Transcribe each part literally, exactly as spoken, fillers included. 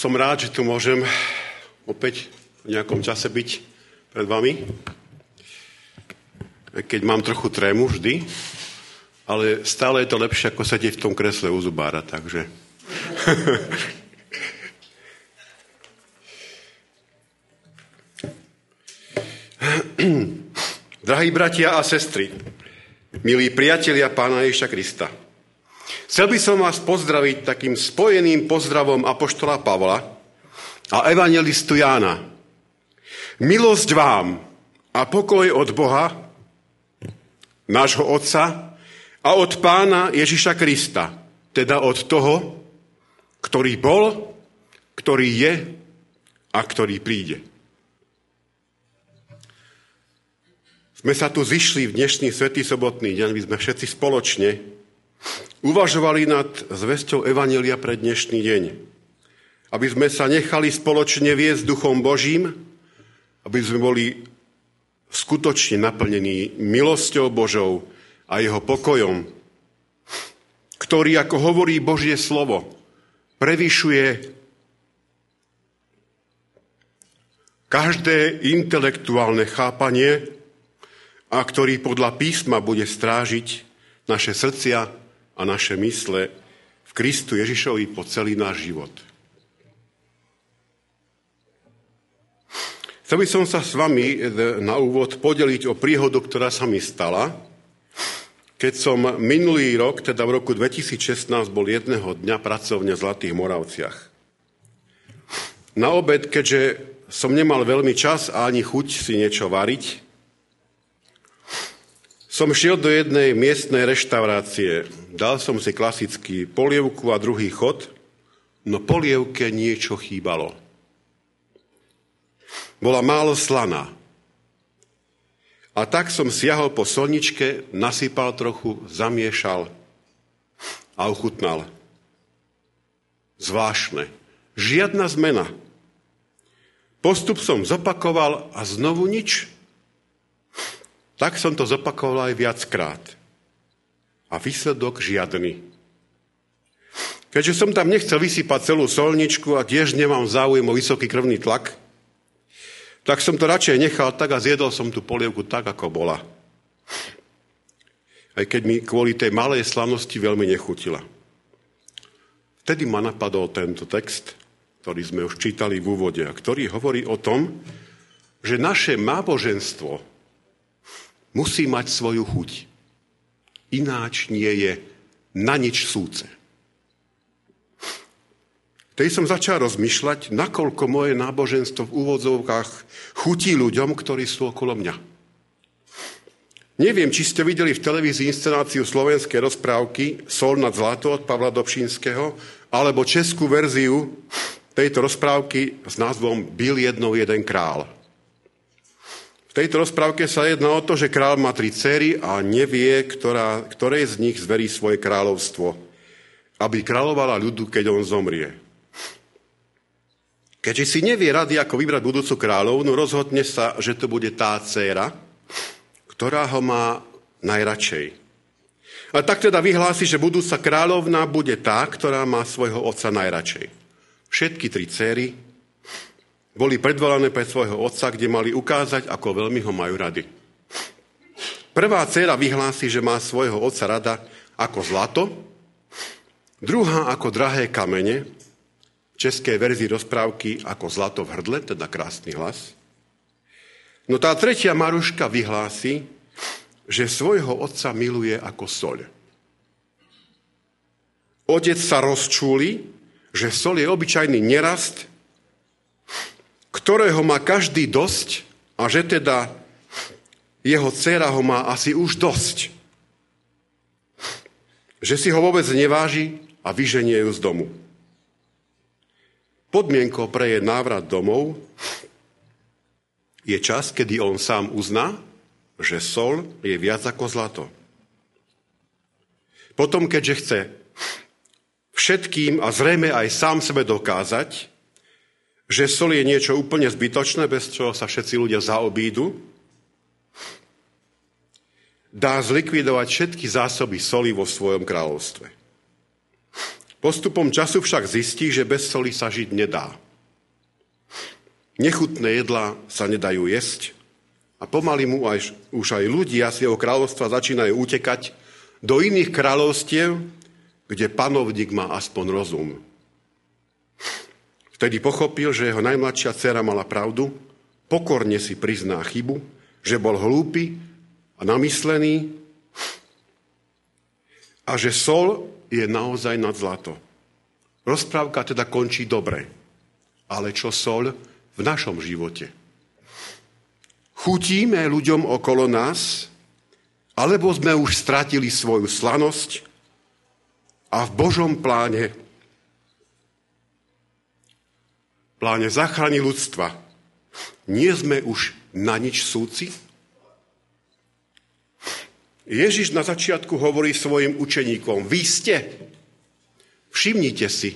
Som rád, že tu môžem opäť v nejakom čase byť pred vami. Keď mám trochu trému vždy, ale stále je to lepšie, ako sedieť v tom kresle u zubára, takže... Drahí bratia a sestry, milí priatelia Pána Ježiša Krista, chcel by som vás pozdraviť takým spojeným pozdravom apoštola Pavla a evangelistu Jána. Milosť vám a pokoj od Boha, nášho Otca a od Pána Ježiša Krista, teda od toho, ktorý bol, ktorý je a ktorý príde. Sme sa tu zišli v dnešný svätý sobotný deň, aby sme všetci spoločne uvažovali nad zvesťou evanjelia pre dnešný deň. Aby sme sa nechali spoločne viesť Duchom Božím, aby sme boli skutočne naplnení milosťou Božou a jeho pokojom, ktorý, ako hovorí Božie slovo, prevyšuje každé intelektuálne chápanie a ktorý podľa písma bude strážiť naše srdcia a naše mysle v Kristu Ježišovi po celý náš život. Chcel by som sa s vami na úvod podeliť o príhodu, ktorá sa mi stala, keď som minulý rok, teda v roku dvetisícšestnásť, bol jedného dňa pracovne v Zlatých Moravciach. Na obed, keďže som nemal veľmi čas a ani chuť si niečo variť, som šiel do jednej miestnej reštaurácie. Dal som si klasický polievku a druhý chod, no polievke niečo chýbalo. Bola málo slaná. A tak som siahol po solničke, nasypal trochu, zamiešal a ochutnal. Zvláštne. Žiadna zmena. Postup som zopakoval a znovu nič. Tak som to zopakoval aj viackrát. A výsledok žiadny. Keďže som tam nechcel vysypať celú solničku a tiež nemám záujem o vysoký krvný tlak, tak som to radšej nechal tak a zjedol som tú polievku tak, ako bola. Aj keď mi kvôli tej malej slanosti veľmi nechutila. Vtedy ma napadol tento text, ktorý sme už čítali v úvode, a ktorý hovorí o tom, že naše náboženstvo musí mať svoju chuť. Ináč nie je na nič súce. Vtedy som začal rozmýšľať, nakoľko moje náboženstvo v úvodzovkách chutí ľuďom, ktorí sú okolo mňa. Neviem, či ste videli v televízii inscenáciu slovenskej rozprávky Sol nad zlato od Pavla Dobšinského, alebo českú verziu tejto rozprávky s názvom Byl jednou jeden král. V tejto rozprávke sa jedná o to, že král má tri dcery a nevie, ktorá, ktorej z nich zverí svoje kráľovstvo, aby kráľovala ľudu, keď on zomrie. Keďže si nevie rady, ako vybrať budúcu kráľovnu, rozhodne sa, že to bude tá dcéra, ktorá ho má najradšej. A tak teda vyhlási, že budúca kráľovna bude tá, ktorá má svojho otca najradšej. Všetky tri dcery boli predvolané pre svojho otca, kde mali ukázať, ako veľmi ho majú rady. Prvá dcéra vyhlási, že má svojho otca rada ako zlato, druhá ako drahé kamene, v českej verzii rozprávky ako zlato v hrdle, teda krásny hlas. No tá tretia Maruška vyhlási, že svojho otca miluje ako soľ. Otec sa rozčúli, že soľ je obyčajný nerast, ktorého má každý dosť a že teda jeho dcéra ho má asi už dosť. Že si ho vôbec neváži a vyženie ju z domu. Podmienkou pre jej návrat domov je čas, kedy on sám uzná, že soľ je viac ako zlato. Potom, keďže chce všetkým a zrejme aj sám sebe dokázať, že soľ je niečo úplne zbytočné, bez čoho sa všetci ľudia zaobídu, dá zlikvidovať všetky zásoby soli vo svojom kráľovstve. Postupom času však zistí, že bez soli sa žiť nedá. Nechutné jedlá sa nedajú jesť a pomaly mu aj, už aj ľudia z jeho kráľovstva začínajú utekať do iných kráľovstiev, kde panovník má aspoň rozum. Vtedy pochopil, že jeho najmladšia dcéra mala pravdu, pokorne si prizná chybu, že bol hlúpy a namyslený a že sol je naozaj nad zlato. Rozprávka teda končí dobre. Ale čo sol v našom živote? Chutíme ľuďom okolo nás, alebo sme už stratili svoju slanosť a v Božom pláne, pláne záchrany ľudstva, nie sme už na nič súci? Ježiš na začiatku hovorí svojim učeníkom, vy ste, všimnite si.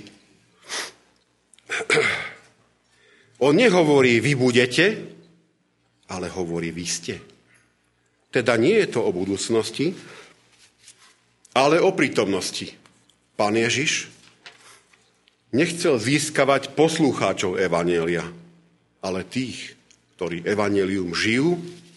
On nehovorí, vy budete, ale hovorí, vy ste. Teda nie je to o budúcnosti, ale o prítomnosti. Pán Ježiš nechcel získavať poslucháčov evanjelia, ale tých, ktorí evanjelium žijú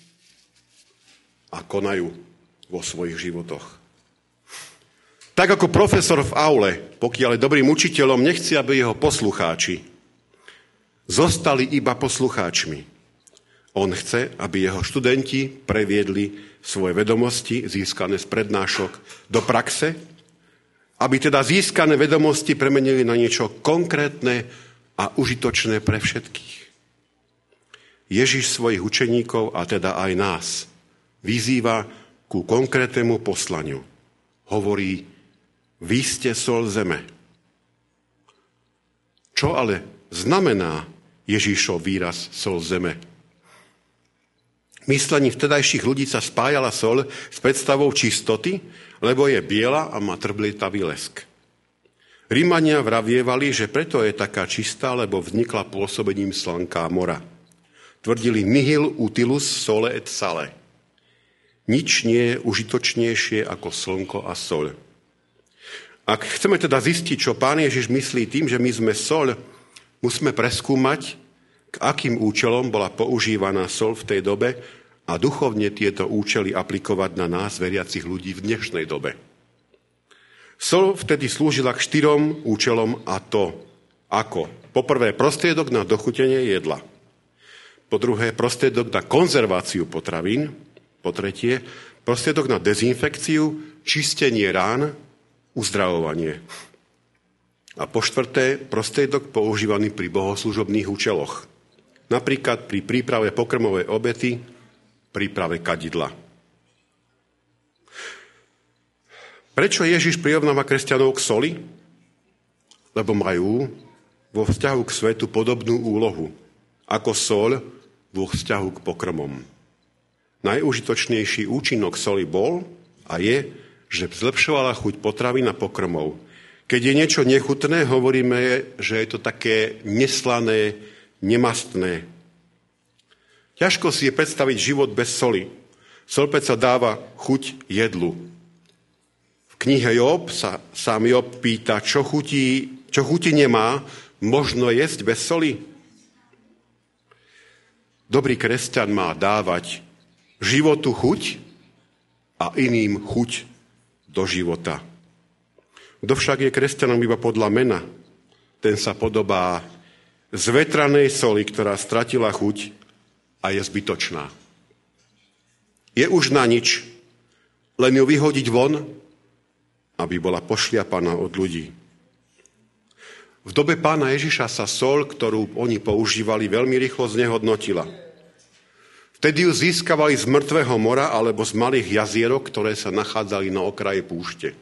a konajú vo svojich životoch. Tak ako profesor v aule, pokiaľ je dobrým učiteľom, nechce, aby jeho poslucháči zostali iba poslucháčmi. On chce, aby jeho študenti previedli svoje vedomosti získané z prednášok do praxe, aby teda získané vedomosti premenili na niečo konkrétne a užitočné pre všetkých. Ježiš svojich učeníkov, a teda aj nás, vyzýva ku konkrétnemu poslaniu. Hovorí, vy ste sol zeme. Čo ale znamená Ježišov výraz sol zeme? Myslení vtedajších ľudí sa spájala sol s predstavou čistoty, lebo je biela a má trblietavý lesk. Rimania vravievali, že preto je taká čistá, lebo vznikla pôsobením slnka a mora. Tvrdili nihil utilus sole et sale. Nič nie je užitočnejšie ako slnko a soľ. Ak chceme teda zistiť, čo Pán Ježiš myslí tým, že my sme soľ, musíme preskúmať, k akým účelom bola používaná soľ v tej dobe a duchovne tieto účely aplikovať na nás, veriacich ľudí v dnešnej dobe. Soľ vtedy slúžila k štyrom účelom a to ako? Po prvé, prostriedok na dochutenie jedla. Po druhé, prostriedok na konzerváciu potravín. Po tretie, prostriedok na dezinfekciu, čistenie rán, uzdravovanie. A po štvrté, prostriedok používaný pri bohoslužobných účeloch. Napríklad pri príprave pokrmovej obety, príprave kadidla. Prečo Ježiš prirovnáva kresťanov k soli? Lebo majú vo vzťahu k svetu podobnú úlohu, ako soľ vo vzťahu k pokrmom. Najužitočnejší účinok soli bol a je, že zlepšovala chuť potravín a pokrmov. Keď je niečo nechutné, hovoríme, že je to také neslané, nemastné. Ťažko si je predstaviť život bez soli. Sol predsa dáva chuť jedlu. V knihe Job sa sám Job pýta, čo chutí, čo chuti nemá, možno jesť bez soli. Dobrý kresťan má dávať životu chuť a iným chuť do života. Kto však je kresťanom iba podľa mena, ten sa podobá zvetranej soli, ktorá stratila chuť a je zbytočná. Je už na nič, len ju vyhodiť von, aby bola pošliapaná od ľudí. V dobe Pána Ježiša sa soľ, ktorú oni používali, veľmi rýchlo znehodnotila. Vtedy ju získavali z mŕtvého mora alebo z malých jazierok, ktoré sa nachádzali na okraji púšte.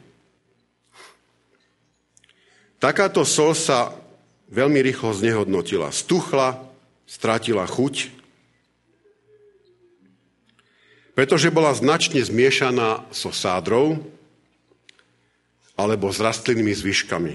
Takáto soľ sa veľmi rýchlo znehodnotila. Stuchla, stratila chuť, pretože bola značne zmiešaná so sádrou alebo s rastlinnými zvyškami.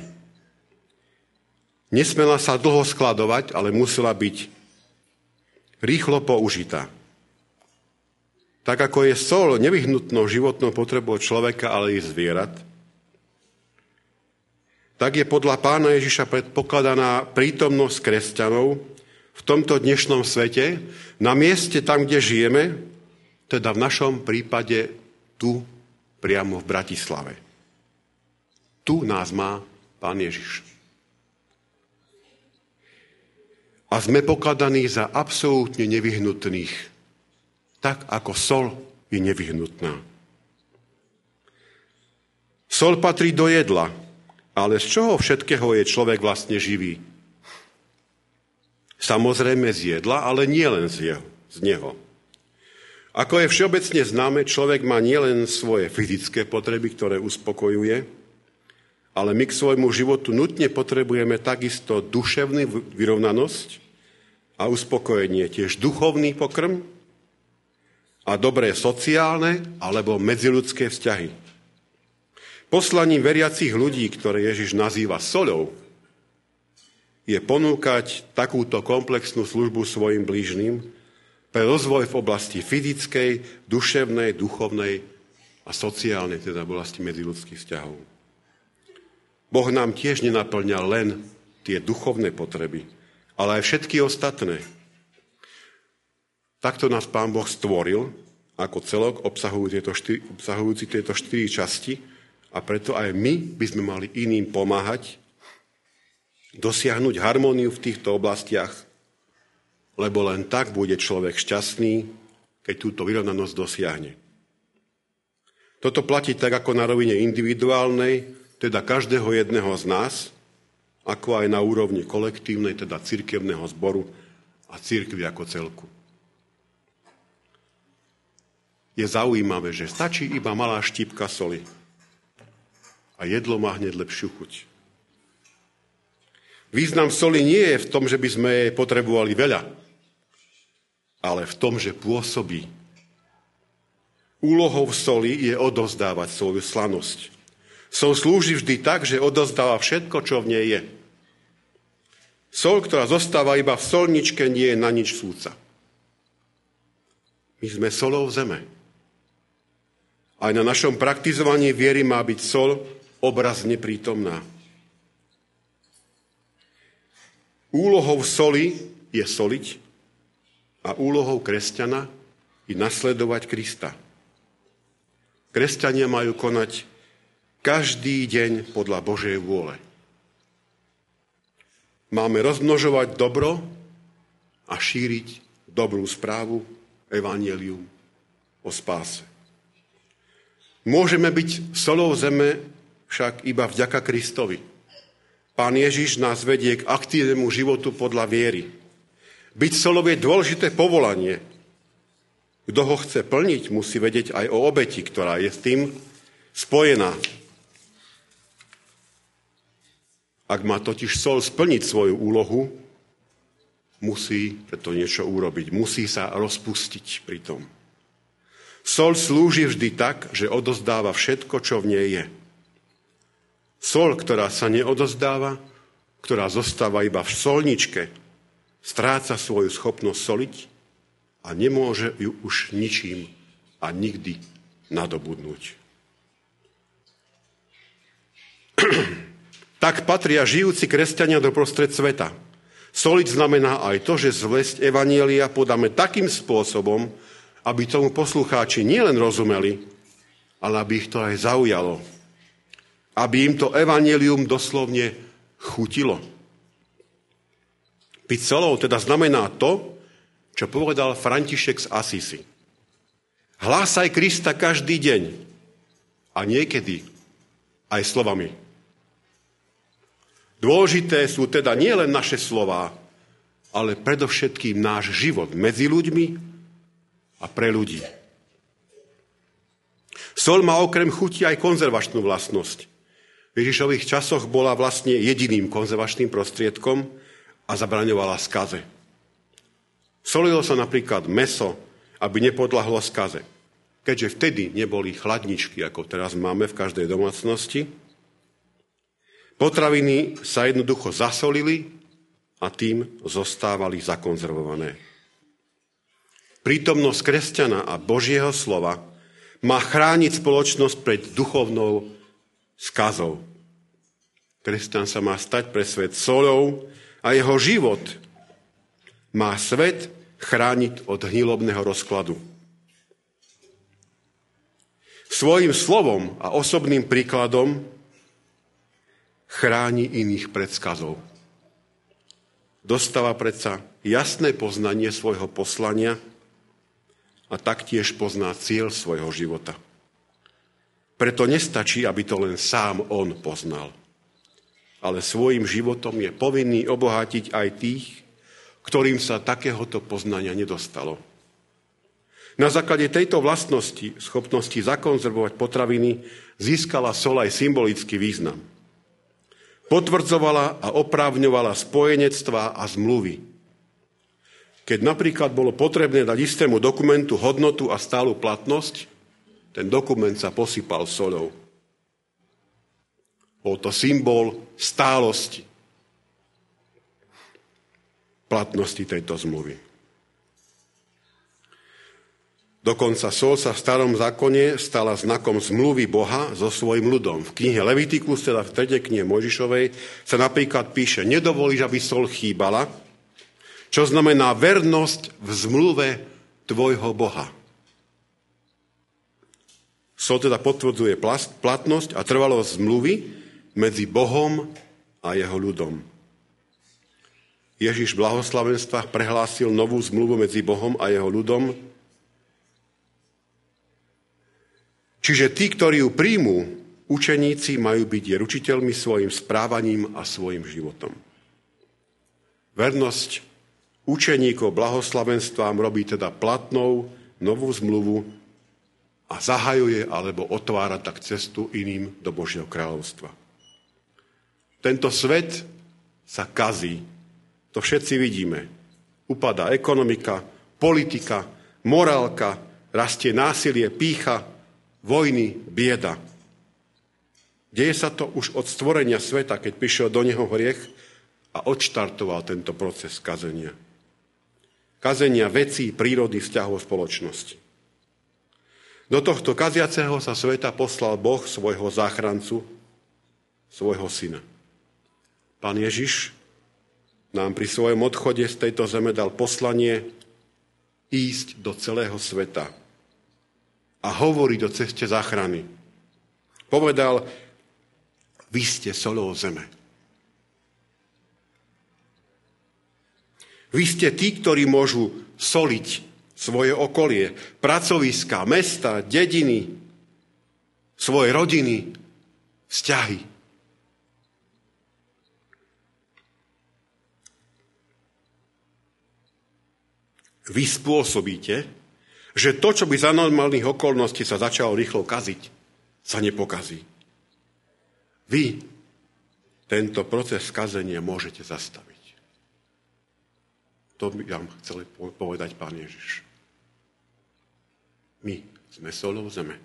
Nesmela sa dlho skladovať, ale musela byť rýchlo použitá. Tak ako je soľ nevyhnutnou životnou potrebou človeka, ale i zvierat, tak je podľa Pána Ježiša predpokladaná prítomnosť kresťanov v tomto dnešnom svete, na mieste tam, kde žijeme, teda v našom prípade tu, priamo v Bratislave. Tu nás má Pán Ježiš. A sme pokladaní za absolútne nevyhnutných, tak ako sol je nevyhnutná. Sol patrí do jedla, ale z čoho všetkého je človek vlastne živý? Samozrejme z jedla, ale nie len z, jeho, z neho. Ako je všeobecne známe, človek má nielen svoje fyzické potreby, ktoré uspokojuje, ale my k svojmu životu nutne potrebujeme takisto duševnú vyrovnanosť a uspokojenie, tiež duchovný pokrm a dobré sociálne alebo medziľudské vzťahy. Poslaním veriacich ľudí, ktoré Ježiš nazýva soľou, je ponúkať takúto komplexnú službu svojim blížnym pre rozvoj v oblasti fyzickej, duševnej, duchovnej a sociálnej, teda v oblasti medziľudských vzťahov. Boh nám tiež nenaplňa len tie duchovné potreby, ale aj všetky ostatné. Takto nás Pán Boh stvoril ako celok obsahujúci tieto štyri, obsahujúci tieto štyri časti a preto aj my by sme mali iným pomáhať dosiahnuť harmóniu v týchto oblastiach, lebo len tak bude človek šťastný, keď túto vyrovnanosť dosiahne. Toto platí tak ako na rovine individuálnej, teda každého jedného z nás, ako aj na úrovni kolektívnej, teda cirkevného zboru a cirkvi ako celku. Je zaujímavé, že stačí iba malá štípka soli a jedlo má hneď lepšiu chuť. Význam soli nie je v tom, že by sme jej potrebovali veľa, ale v tom, že pôsobí. Úlohou soli je odovzdávať svoju slanosť. Sol slúži vždy tak, že odovzdáva všetko, čo v nej je. Sol, ktorá zostáva iba v solničke, nie je na nič súca. My sme solou zeme. Aj na našom praktizovaní viery má byť sol obrazne prítomná. Úlohou soli je soliť a úlohou kresťana je nasledovať Krista. Kresťania majú konať každý deň podľa Božej vôle. Máme rozmnožovať dobro a šíriť dobrú správu, evanjelium o spáse. Môžeme byť solou zeme však iba vďaka Kristovi. Pán Ježiš nás vedie k aktívnemu životu podľa viery. Byť solou je dôležité povolanie. Kto ho chce plniť, musí vedieť aj o obeti, ktorá je s tým spojená. Ak má totiž sol splniť svoju úlohu, musí preto niečo urobiť. Musí sa rozpustiť pri tom. Sol slúži vždy tak, že odozdáva všetko, čo v nej je. Sol, ktorá sa neodozdáva, ktorá zostáva iba v solničke, stráca svoju schopnosť soliť a nemôže ju už ničím a nikdy nadobudnúť. Tak patria žijúci kresťania do prostred sveta. Soliť znamená aj to, že zvesť evanjelia podáme takým spôsobom, aby tomu poslucháči nielen rozumeli, ale aby ich to aj zaujalo. Aby im to evanjelium doslovne chutilo. Byť solou teda znamená to, čo povedal František z Asisi. Hlásaj Krista každý deň a niekedy aj slovami. Dôležité sú teda nielen naše slová, ale predovšetkým náš život medzi ľuďmi a pre ľudí. Soľ má okrem chuti aj konzervačnú vlastnosť. V Ježišových časoch bola vlastne jediným konzervačným prostriedkom a zabraňovala skaze. Solilo sa napríklad mäso, aby nepodľahlo skaze. Keďže vtedy neboli chladničky, ako teraz máme v každej domácnosti, potraviny sa jednoducho zasolili a tým zostávali zakonzervované. Prítomnosť kresťana a Božieho slova má chrániť spoločnosť pred duchovnou skazou. Kresťan sa má stať pre svet soľou a jeho život má svet chrániť od hnilobného rozkladu. Svojím slovom a osobným príkladom chráni iných pred skazou. Dostáva predsa jasné poznanie svojho poslania a taktiež pozná cieľ svojho života. Preto nestačí, aby to len sám on poznal. Ale svojim životom je povinný obohatiť aj tých, ktorým sa takéhoto poznania nedostalo. Na základe tejto vlastnosti, schopnosti zakonzervovať potraviny, získala soľ aj symbolický význam. Potvrdzovala a oprávňovala spojenectvá a zmluvy. Keď napríklad bolo potrebné dať istému dokumentu hodnotu a stálu platnosť, ten dokument sa posypal soľou. Bol to symbol stálosti platnosti tejto zmluvy. Dokonca soľ sa v starom zákone stala znakom zmluvy Boha so svojím ľudom. V knihe Levitikus, teda v tretej knihe Mojžišovej, sa napríklad píše: nedovolíš, aby soľ chýbala, čo znamená vernosť v zmluve tvojho Boha. Soľ teda potvrdzuje platnosť a trvalosť zmluvy medzi Bohom a jeho ľudom. Ježiš v blahoslavenstvách prehlásil novú zmluvu medzi Bohom a jeho ľudom. Čiže tí, ktorí ju príjmú, učeníci, majú byť ručiteľmi svojim správaním a svojim životom. Vernosť učeníkov blahoslavenstvám robí teda platnou novú zmluvu a zahajuje alebo otvára tak cestu iným do Božieho kráľovstva. Tento svet sa kazí. To všetci vidíme. Upadá ekonomika, politika, morálka, rastie násilie, pýcha, vojny, bieda. Deje sa to už od stvorenia sveta, keď prišiel do neho hriech a odštartoval tento proces kazenia. Kazenia vecí, prírody, vzťahov spoločnosti. Do tohto kaziaceho sa sveta poslal Boh svojho záchrancu, svojho syna. Pán Ježiš nám pri svojom odchode z tejto zeme dal poslanie ísť do celého sveta a hovoriť o ceste záchrany. Povedal: vy ste soľou zeme. Vy ste tí, ktorí môžu soliť svoje okolie, pracoviská, mesta, dediny, svoje rodiny, vzťahy. Vy spôsobíte, že to, čo by za normálnych okolností sa začalo rýchlo kaziť, sa nepokazí. Vy tento proces kazenia môžete zastaviť. To by vám chcel povedať Pán Ježiš. My sme soľou zeme.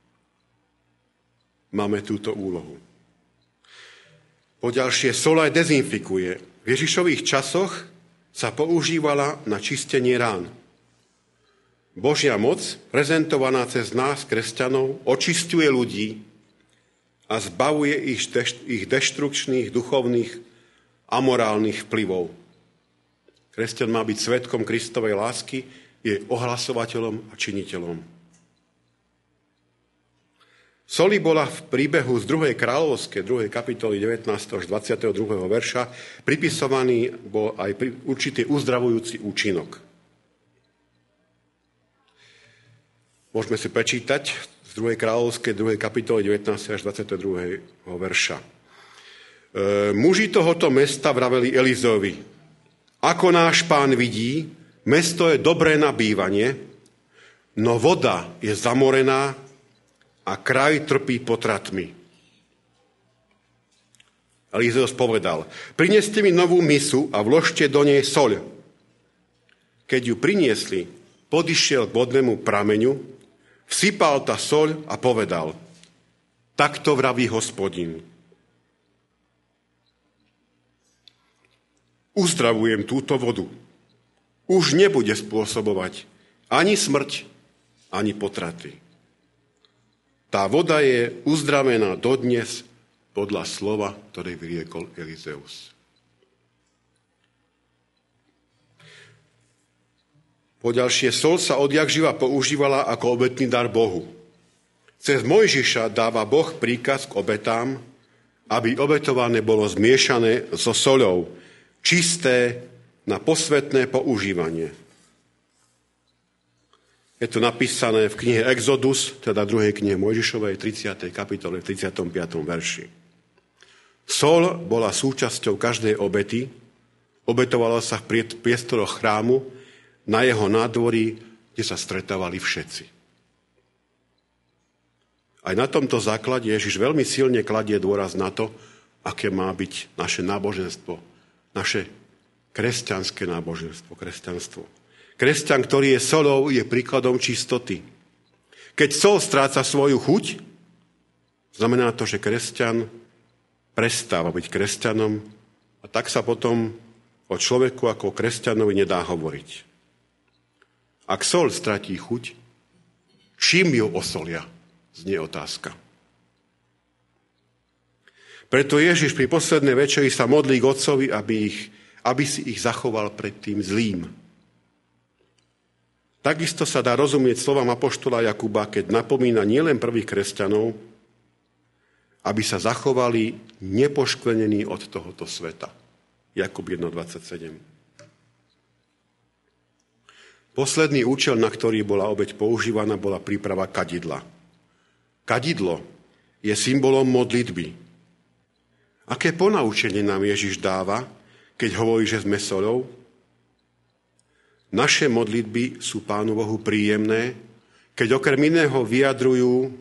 Máme túto úlohu. Poďalšie, soľ aj dezinfikuje. V Ježišových časoch sa používala na čistenie rán. Božia moc, prezentovaná cez nás, kresťanov, očisťuje ľudí a zbavuje ich, deš- ich deštrukčných, duchovných, amorálnych vplyvov. Kresťan má byť svedkom Kristovej lásky, je ohlasovateľom a činiteľom. Soli bola v príbehu z druhej kráľovskej, druhej kapitoly devätnásteho až dvadsiateho druhého verša pripisovaný bol aj určitý uzdravujúci účinok. Môžeme si prečítať z druhej kráľovskej, druhej kapitoly devätnásteho až dvadsiateho druhého verša. E, muži tohoto mesta vraveli Elizeovi: ako náš pán vidí, mesto je dobré na bývanie, no voda je zamorená a kraj trpí potratmi. Elizeus povedal: prineste mi novú misu a vložte do nej soľ. Keď ju priniesli, podišiel k vodnému prameňu, vsypal tá soľ a povedal: takto vraví Hospodin. Uzdravujem túto vodu. Už nebude spôsobovať ani smrť, ani potraty. Tá voda je uzdravená dodnes podľa slova, ktoré vyriekol Elizeus. Poďalšie, soľ sa odjak živa používala ako obetný dar Bohu. Cez Mojžiša dáva Boh príkaz k obetám, aby obetované bolo zmiešané so soľou, čisté na posvätné používanie. Je to napísané v knihe Exodus, teda druhej knihe Mojžišovej, tridsiatej kapitole, tridsiatom piatom verši. Soľ bola súčasťou každej obety, obetovalo sa v priestoroch chrámu, na jeho nádvorí, kde sa stretávali všetci. Aj na tomto základe Ježiš veľmi silne kladie dôraz na to, aké má byť naše náboženstvo, naše kresťanské náboženstvo, kresťanstvo. Kresťan, ktorý je soľou, je príkladom čistoty. Keď soľ stráca svoju chuť, znamená to, že kresťan prestáva byť kresťanom a tak sa potom o človeku ako kresťanovi nedá hovoriť. Ak soľ stratí chuť, čím ju osolia? Znie otázka. Preto Ježiš pri poslednej večeri sa modlí k Otcovi, aby, ich, aby si ich zachoval pred tým zlým. Takisto sa dá rozumieť slovám apoštola Jakuba, keď napomína nielen prvých kresťanov, aby sa zachovali nepoškvrnení od tohoto sveta. Jakub jeden dvadsaťsedem. Posledný účel, na ktorý bola obeť používaná, bola príprava kadidla. Kadidlo je symbolom modlitby. Aké ponaučenie nám Ježiš dáva, keď hovorí, že sme soľou? Naše modlitby sú Pánu Bohu príjemné, keď okrem iného vyjadrujú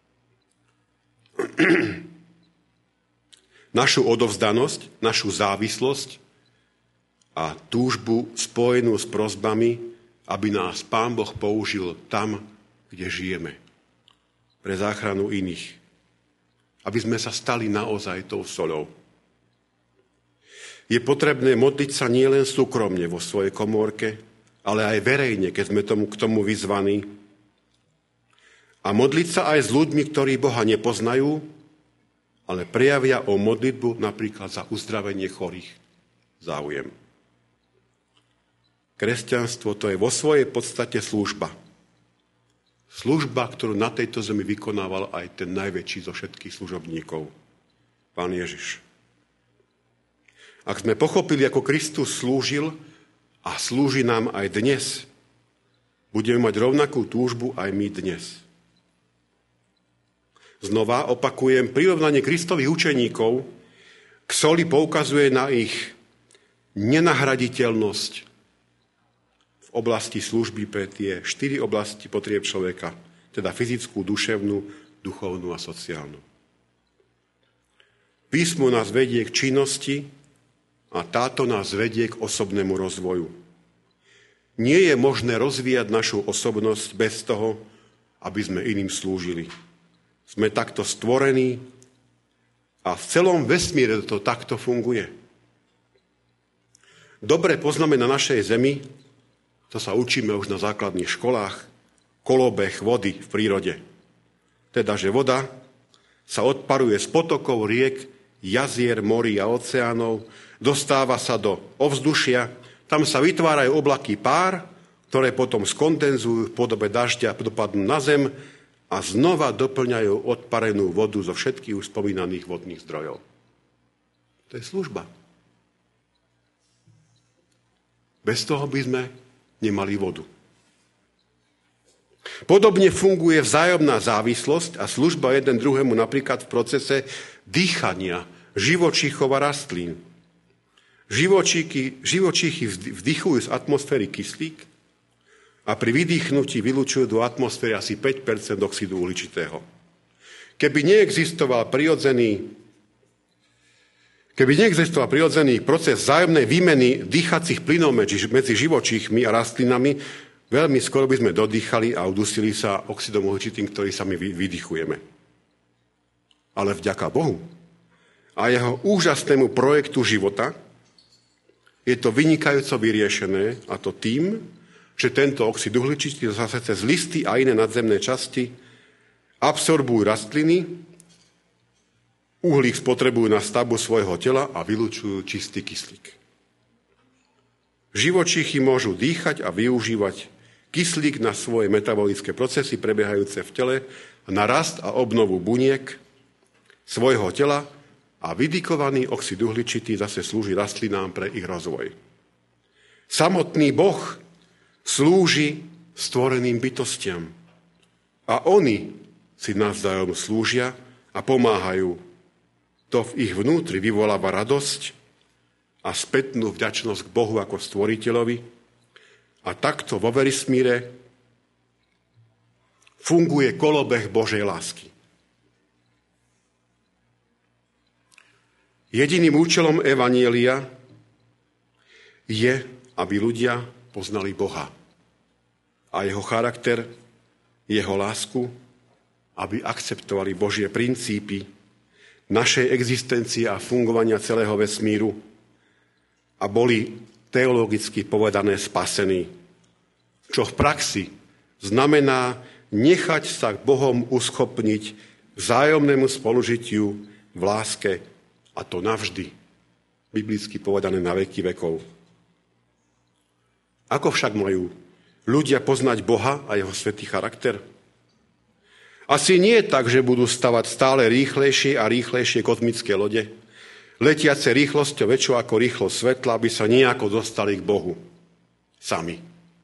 našu odovzdanosť, našu závislosť a túžbu spojenú s prosbami, aby nás Pán Boh použil tam, kde žijeme, pre záchranu iných. Aby sme sa stali naozaj tou soľou. Je potrebné modliť sa nielen súkromne vo svojej komórke, ale aj verejne, keď sme tomu, k tomu vyzvaní. A modliť sa aj s ľuďmi, ktorí Boha nepoznajú, ale prejavia o modlitbu napríklad za uzdravenie chorých záujem. Kresťanstvo to je vo svojej podstate služba. Služba, ktorú na tejto zemi vykonával aj ten najväčší zo všetkých služobníkov, Pán Ježiš. Ak sme pochopili, ako Kristus slúžil a slúži nám aj dnes, budeme mať rovnakú túžbu aj my dnes. Znova opakujem, prirovnanie Kristových učeníkov k soli poukazuje na ich nenahraditeľnosť v oblasti služby pre tie štyri oblasti potrieb človeka, teda fyzickú, duševnú, duchovnú a sociálnu. Písmo nás vedie k činnosti a táto nás vedie k osobnému rozvoju. Nie je možné rozvíjať našu osobnosť bez toho, aby sme iným slúžili. Sme takto stvorení a v celom vesmíre to takto funguje. Dobre poznáme na našej zemi, to sa učíme už na základných školách, kolobeh vody v prírode. Teda, že voda sa odparuje z potokov, riek, jazier, morí a oceánov, dostáva sa do ovzdušia, tam sa vytvárajú oblaky pár, ktoré potom skondenzujú v podobe dažďa, dopadnú na zem a znova doplňajú odparenú vodu zo všetkých už spomínaných vodných zdrojov. To je služba. Bez toho by sme nemali vodu. Podobne funguje vzájomná závislosť a služba jeden druhému napríklad v procese dýchania živočíchov a rastlín. Živočíchy, živočíchy vdychujú z atmosféry kyslík a pri vydýchnutí vylučujú do atmosféry asi päť percent oxidu uhličitého. Keby neexistoval prirodzený Keby neexistoval prirodzený proces vzájomnej výmeny dýchacích plynov medzi živočíchmi a rastlinami, veľmi skoro by sme dodýchali a udusili sa oxidom uhličitým, ktorý sami vydychujeme. Ale vďaka Bohu a jeho úžasnému projektu života je to vynikajúco vyriešené, a to tým, že tento oxid uhličitý zase cez listy a iné nadzemné časti absorbujú rastliny, Uhlík spotrebujú na stavbu svojho tela a vylučujú čistý kyslík. Živočíchy môžu dýchať a využívať kyslík na svoje metabolické procesy prebiehajúce v tele, na rast a obnovu buniek svojho tela a vydykovaný oxid uhličitý zase slúži rastlinám pre ich rozvoj. Samotný Boh slúži stvoreným bytostiam a oni si navzájom slúžia a pomáhajú. To v ich vnútri vyvoláva radosť a spätnú vďačnosť k Bohu ako stvoriteľovi a takto vo vesmíre funguje kolobeh Božej lásky. Jediným účelom evanjelia je, aby ľudia poznali Boha a jeho charakter, jeho lásku, aby akceptovali Božie princípy našej existencie a fungovania celého vesmíru a boli teologicky povedané spasení. Čo v praxi znamená nechať sa k Bohom uschopniť vzájomnému spolužitiu v láske, a to navždy, biblicky povedané na veky vekov. Ako však majú ľudia poznať Boha a jeho svätý charakter? Asi nie tak, že budú stavať stále rýchlejšie a rýchlejšie kozmické lode, letiace rýchlosťou väčšou ako rýchlosť svetla, aby sa nejako dostali k Bohu sami.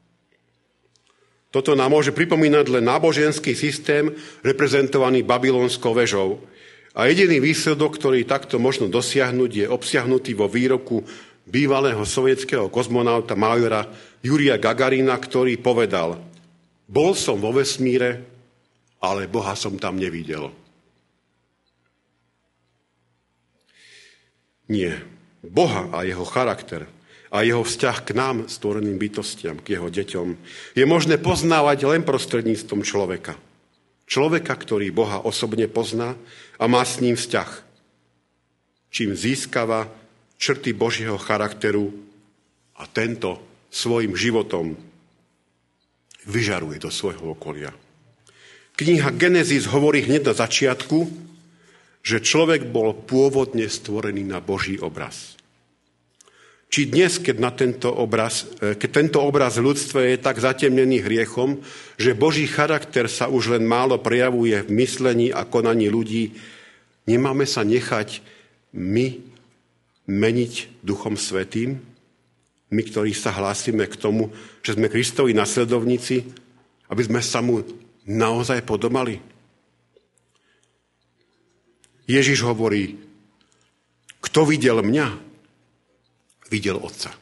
Toto nám môže pripomínať len náboženský systém reprezentovaný babylonskou vežou. A jediný výsledok, ktorý takto možno dosiahnuť, je obsiahnutý vo výroku bývalého sovietského kozmonauta majora Jurija Gagarina, ktorý povedal: bol som vo vesmíre, ale Boha som tam nevidel. Nie. Boha a jeho charakter a jeho vzťah k nám, stvoreným bytostiam, k jeho deťom, je možné poznávať len prostredníctvom človeka. Človeka, ktorý Boha osobne pozná a má s ním vzťah, čím získava črty Božieho charakteru a tento svojim životom vyžaruje do svojho okolia. Kniha Genesis hovorí hneď na začiatku, že človek bol pôvodne stvorený na Boží obraz. Či dnes, keď, na tento obraz, keď tento obraz ľudstva je tak zatemnený hriechom, že Boží charakter sa už len málo prejavuje v myslení a konaní ľudí, nemáme sa nechať my meniť Duchom Svätým? My, ktorí sa hlásime k tomu, že sme Kristovi nasledovníci, aby sme sa mu naozaj podobali? Ježiš hovorí: kto videl mňa, videl Otca.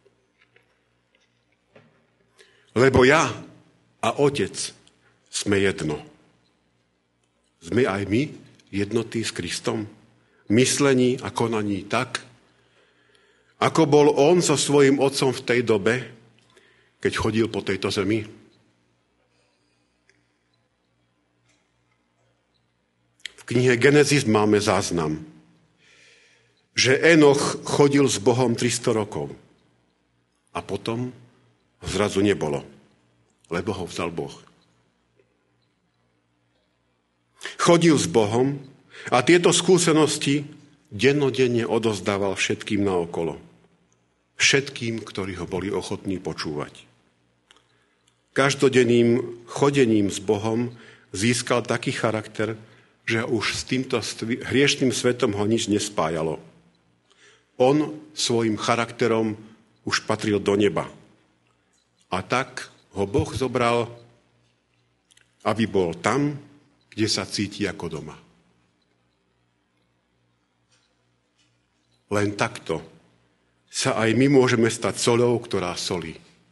Lebo ja a Otec sme jedno. Sme aj my jednotí s Kristom, myslení a konaní tak, ako bol on so svojím otcom v tej dobe, keď chodil po tejto zemi. V knihe Genesis máme záznam, že Enoch chodil s Bohom tristo rokov a potom zrazu nebolo, lebo ho vzal Boh. Chodil s Bohom a tieto skúsenosti dennodenne odozdával všetkým naokolo. Všetkým, ktorí ho boli ochotní počúvať. Každodenným chodením s Bohom získal taký charakter, že už s týmto hriešným svetom ho nič nespájalo. On svojim charakterom už patril do neba. A tak ho Boh zobral, aby bol tam, kde sa cíti ako doma. Len takto sa aj my môžeme stať soľou, ktorá solí.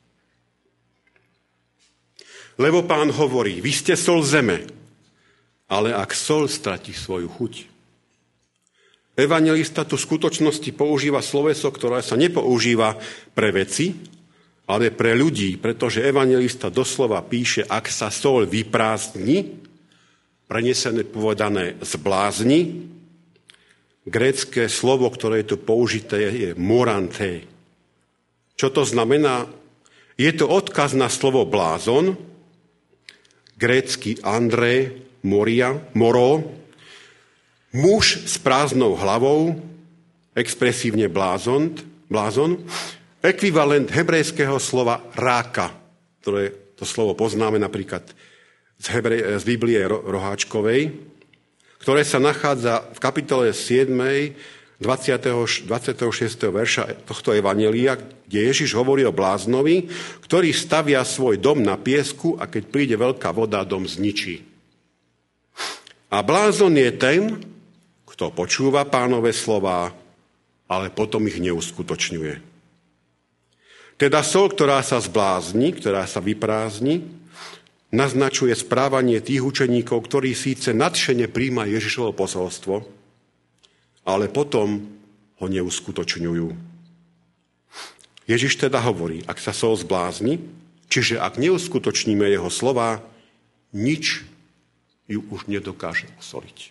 Lebo Pán hovorí: vy ste soľ zeme, ale ak soľ stratí svoju chuť. Evanjelista tu v skutočnosti používa sloveso, ktoré sa nepoužíva pre veci, ale pre ľudí, pretože evanjelista doslova píše: ak sa soľ vyprázdni, prenesené povedané zblázni. Grécke slovo, ktoré je tu použité, je moranté. Čo to znamená? Je to odkaz na slovo blázon, grécky andré, moria, moro. Muž s prázdnou hlavou, expresívne blázon, blázon, ekvivalent hebrejského slova ráka, ktoré to slovo poznáme napríklad z, Hebrej, z Biblie Roháčkovej, ktoré sa nachádza v kapitole siedmej, dvadsiateho šiesteho verša tohto evanjelia, kde Ježiš hovorí o bláznovi, ktorý stavia svoj dom na piesku a keď príde veľká voda, dom zničí. A blázon je ten, kto počúva Pánove slová, ale potom ich neuskutočňuje. Teda sol, ktorá sa zblázni, ktorá sa vyprázdni, naznačuje správanie tých učeníkov, ktorí síce nadšene príjmajú Ježišovo posolstvo, ale potom ho neuskutočňujú. Ježiš teda hovorí, ak sa sol zblázni, čiže ak neuskutočníme jeho slová, nič ju už nedokáže osoliť.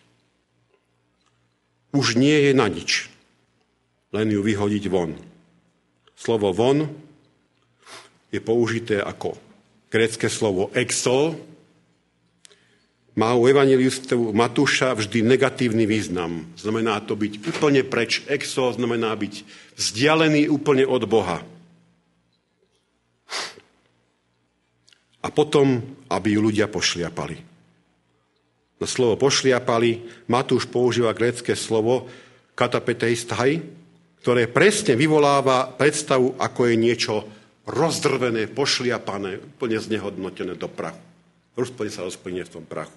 Už nie je na nič, len ju vyhodiť von. Slovo von je použité ako grécke slovo exo, má u evanjelistu Matúša vždy negatívny význam. Znamená to byť úplne preč. Exo znamená byť vzdialený úplne od Boha. A potom, aby ju ľudia pošliapali. Na slovo pošliapali Matúš používa grécke slovo katapeteistai, ktoré presne vyvoláva predstavu, ako je niečo rozdrvené, pošliapané, úplne znehodnotené do prachu. Úplne sa rozplynie v tom prachu.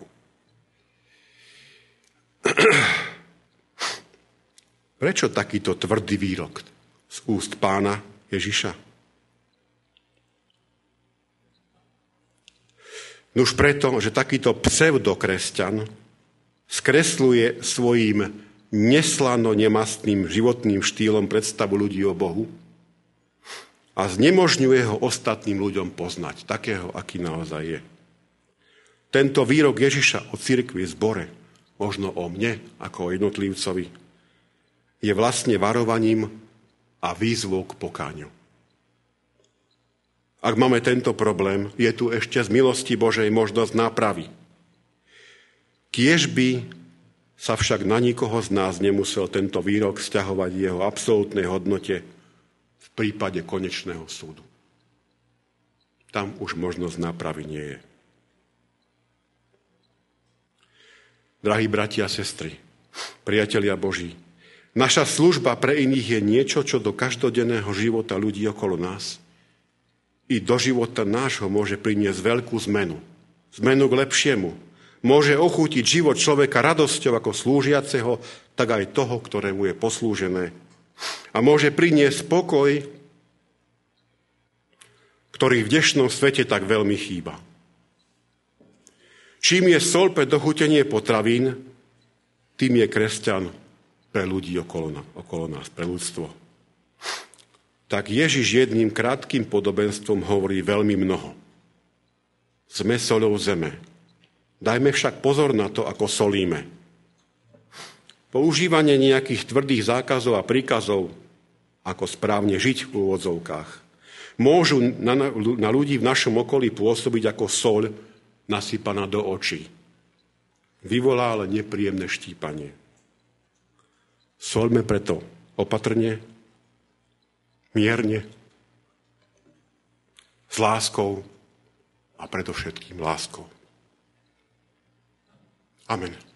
Prečo takýto tvrdý výrok z úst Pána Ježiša? Nuž preto, že takýto pseudokresťan skresluje svojím neslano-nemastným životným štýlom predstavu ľudí o Bohu a znemožňuje ho ostatným ľuďom poznať, takého, aký naozaj je. Tento výrok Ježiša o cirkvi, zbore, možno o mne, ako o jednotlivcovi, je vlastne varovaním a výzvou k pokáňu. Ak máme tento problém, je tu ešte z milosti Božej možnosť nápravy. Kiež by sa však na nikoho z nás nemusel tento výrok vzťahovať jeho absolútnej hodnote v prípade konečného súdu. Tam už možnosť nápravy nie je. Drahí bratia a sestry, priatelia Boží, naša služba pre iných je niečo, čo do každodenného života ľudí okolo nás i do života nášho môže priniesť veľkú zmenu. Zmenu k lepšiemu. Môže ochútiť život človeka radosťou ako slúžiaceho, tak aj toho, ktorému je poslúžené. A môže priniesť pokoj, ktorý v dnešnom svete tak veľmi chýba. Čím je sol pre dochutenie potravín, tým je kresťan pre ľudí okolo, okolo nás, pre ľudstvo. Tak Ježiš jedným krátkym podobenstvom hovorí veľmi mnoho. Sme soľou zeme. Dajme však pozor na to, ako solíme. Používanie nejakých tvrdých zákazov a príkazov, ako správne žiť v úvodzovkách, môžu na, na ľudí v našom okolí pôsobiť ako soľ nasypaná do očí. Vyvolá ale nepríjemné štípanie. Soľme preto opatrne, mierne, s láskou a predovšetkým láskou. Amen.